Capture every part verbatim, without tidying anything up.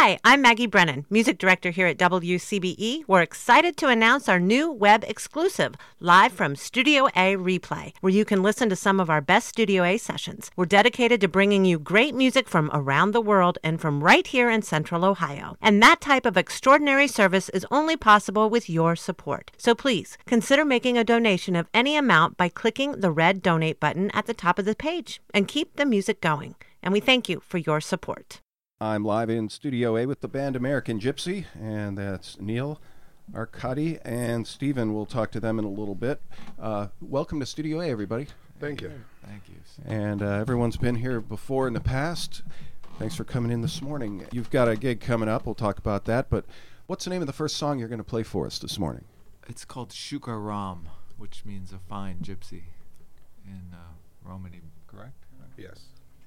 Hi, I'm Maggie Brennan, music director here at W C B E. We're excited to announce our new web exclusive, live from Studio A Replay, where you can listen to some of our best Studio A sessions. We're dedicated to bringing you great music from around the world and from right here in Central Ohio. And that type of extraordinary service is only possible with your support. So please, consider making a donation of any amount by clicking the red donate button at the top of the page and keep the music going. And we thank you for your support. I'm live in Studio A with the band American Gypsy, and that's Neil, Arkady, and Stephen. We'll talk to them in a little bit. Uh, welcome to Studio A, everybody. Thank you. Thank you. And uh, everyone's been here before in the past. Thanks for coming in this morning. You've got a gig coming up. We'll talk about that. But what's the name of the first song you're going to play for us this morning? It's called Shuka Ram, which means a fine gypsy in uh, Romany, correct? Yes.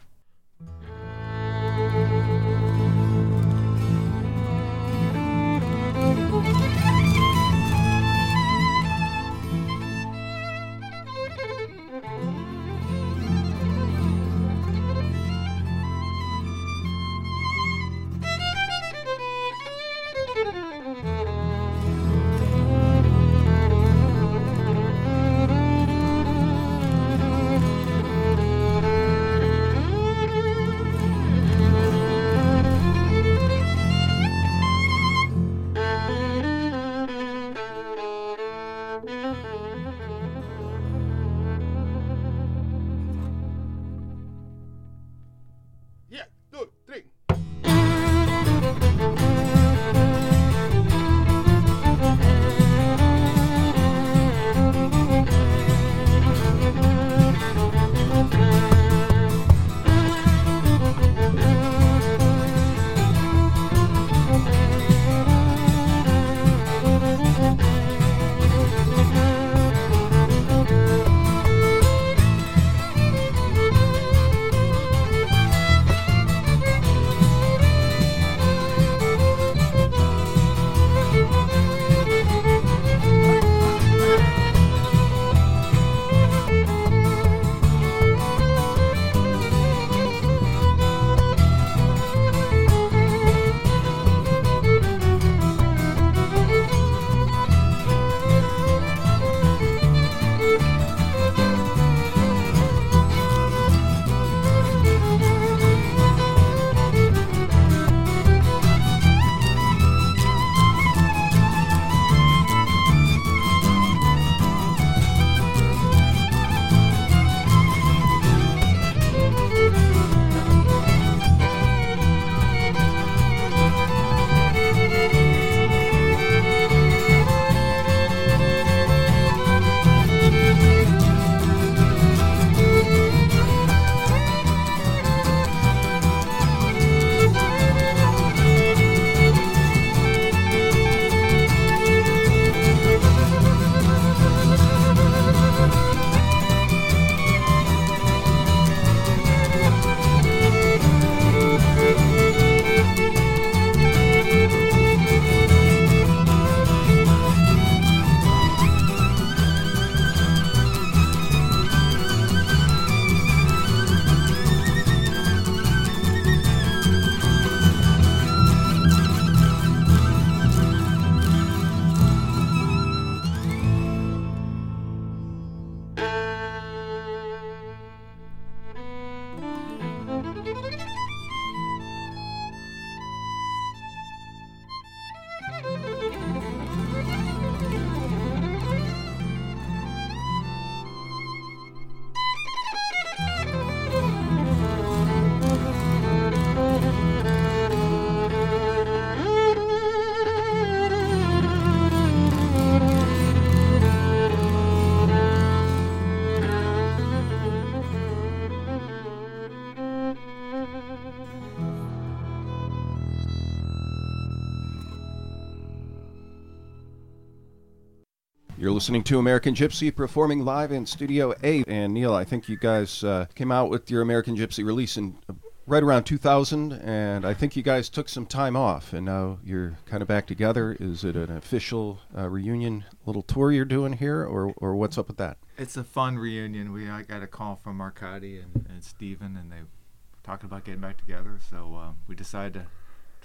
You're listening to American Gypsy performing live in Studio A. And Neil, I think you guys uh, came out with your American Gypsy release in uh, right around two thousand, and I think you guys took some time off, and now you're kind of back together. Is it an official uh, reunion little tour you're doing here, or or what's up with that? It's a fun reunion. We I got a call from Arkady and, and Stephen, and they talked about getting back together, so uh, we decided to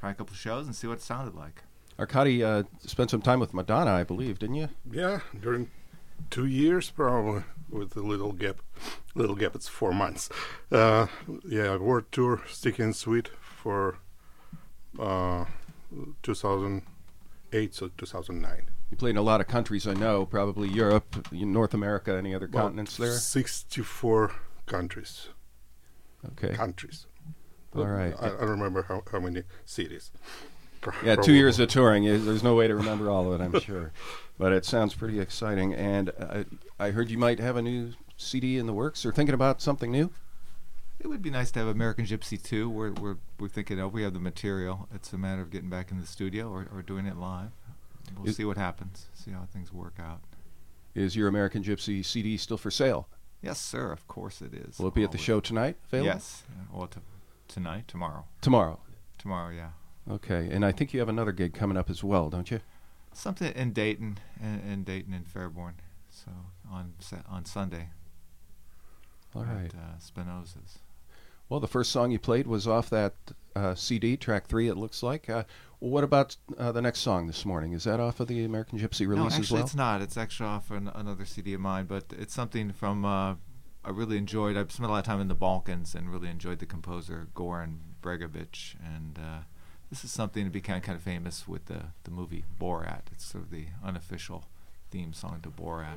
try a couple of shows and see what it sounded like. Arkady uh, spent some time with Madonna, I believe, didn't you? Yeah, during two years probably, with a little gap. Little gap, it's four months. Uh, yeah, world tour, Sticky and Sweet for uh, two thousand eight, so two thousand nine. You played in a lot of countries, I know, probably Europe, North America, any other Well, continents there? sixty-four countries. Okay. Countries. All right. I, I don't remember how, how many cities. Yeah, two years of touring. eh, There's no way to remember all of it, I'm sure. But it sounds pretty exciting. And uh, I heard you might have a new C D in the works or thinking about something new? It would be nice to have American Gypsy two. We're we're we're thinking of. We have the material. It's a matter of getting back in the studio or, or doing it live. We'll Is- see what happens. See how things work out. Is your American Gypsy C D still for sale? Yes, sir. Of course it is. Will it be at the Always. show tonight? Available? Yes. Yeah, well, t- tonight, tomorrow, Tomorrow. tomorrow. Yeah. Okay. And I think you have another gig coming up as well, don't you? Something in Dayton, in, in Dayton and Fairborn. So on Sa- on Sunday. All right. At uh, Spinoza's. Well, the first song you played was off that uh, C D, track three, it looks like. Uh, well, what about uh, the next song this morning? Is that off of the American Gypsy release No, as actually, well? it's not. It's actually off an, another C D of mine, but it's something from. Uh, I really enjoyed. I've spent a lot of time in the Balkans and really enjoyed the composer Goran Bregovic, and uh, this is something to be kind of, kind of famous with the the movie Borat. It's sort of the unofficial theme song to Borat.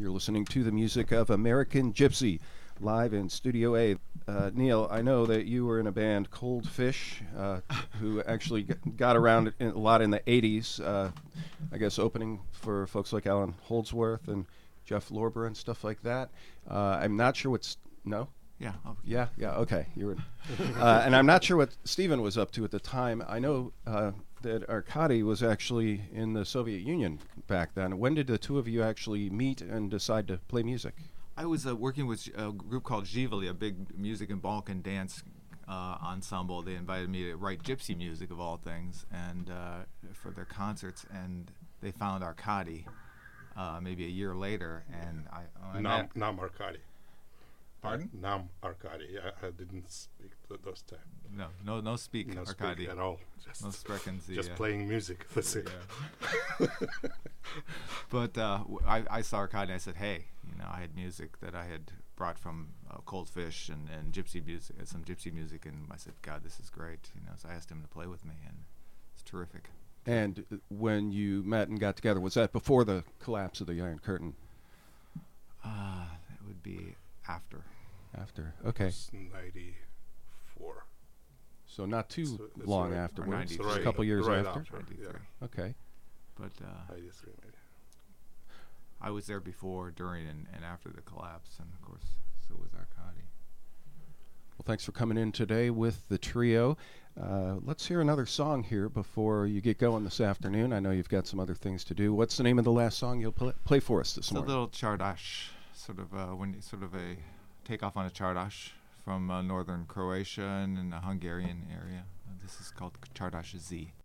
You're listening to the music of American Gypsy, live in Studio A. Uh, Neil, I know that you were in a band, Cold Fish, uh, who actually g- got around in, a lot in the eighties, uh, I guess opening for folks like Alan Holdsworth and Jeff Lorber and stuff like that. Uh, I'm not sure what's... No? Yeah. I'll, Yeah, yeah, okay. You were, uh, and I'm not sure what Stephen was up to at the time. I know uh, that Arkady was actually in the Soviet Union back then. When did the two of you actually meet and decide to play music? I was uh, working with a group called Zhivali, a big music and Balkan dance uh, ensemble. They invited me to write gypsy music, of all things, and uh, for their concerts, and they found Arkady uh, maybe a year later, and I... I Nam, met- Nam Arkady. Pardon? Nam Arkady. I, I didn't speak th- those times. No, no, no speak, No Arkady. speak at all. Just, No sprechen Sie. just uh, playing music. That's it. Yeah. But uh, w- I, I saw Arkady and I said, hey, you know, I had music that I had brought from uh, Cold Fish and, and gypsy music, uh, some gypsy music, and I said, God, this is great. You know, so I asked him to play with me, and it's terrific. And uh, when you met and got together, was that before the collapse of the Iron Curtain? Uh, it would be after. After. Okay. It's ninety-four. So not too So that's long right. Or afterwards. ninety-three. Just a couple years right after. after. ninety-three. Yeah. Okay. But uh, ninety-three maybe. I was there before, during, and, and after the collapse, and of course, so was Arkady. Well, thanks for coming in today with the trio. Uh, let's hear another song here before you get going this afternoon. I know you've got some other things to do. What's the name of the last song you'll pl- play for us this It's a morning? little chardash, sort of uh, when you, sort of a takeoff on a chardash from uh, northern Croatia and in the Hungarian area. Uh, this is called Chardash Z.